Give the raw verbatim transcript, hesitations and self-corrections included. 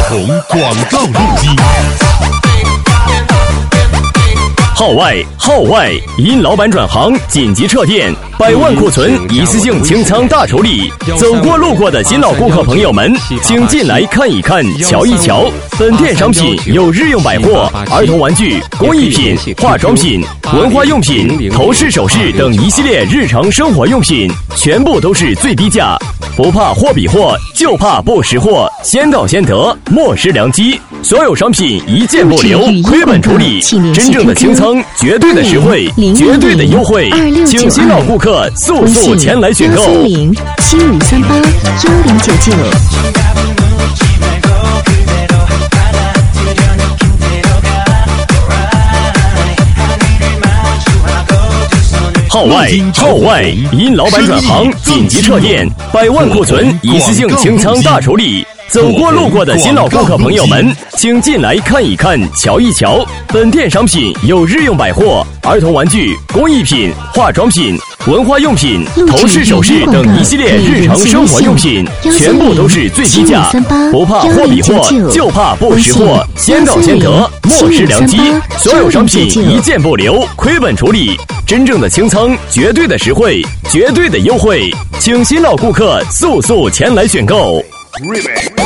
从广告入机。号外号外！因老板转行紧急撤店，百万库存一次性清仓大处理。走过路过的新老顾客朋友们，请进来看一看，瞧一瞧。本店商品有日用百货、儿童玩具、工艺品、化妆品、文化用品、头饰首饰等一系列日常生活用品，全部都是最低价。不怕货比货，就怕不识货，先到先得，莫失良机。所有商品一件不留，亏本处理，真正的清仓，绝对的实惠，绝对的优惠，请新老顾客速速前来选购。 零七五三八幺零九九。 号外号外！因老板转行紧急撤店，百万库存一次性清仓大处理。走过路过的新老顾客朋友们，请进来看一看，瞧一瞧。本店商品有日用百货、儿童玩具、工艺品、化妆品、文化用品、头饰首饰等一系列日常生活用品，全部都是最低价。不怕货比货，就怕不识货，先到先得，莫失良机。所有商品一件不留，亏本处理，真正的清仓，绝对的实惠，绝对的优惠，请新老顾客速速前来选购。Remix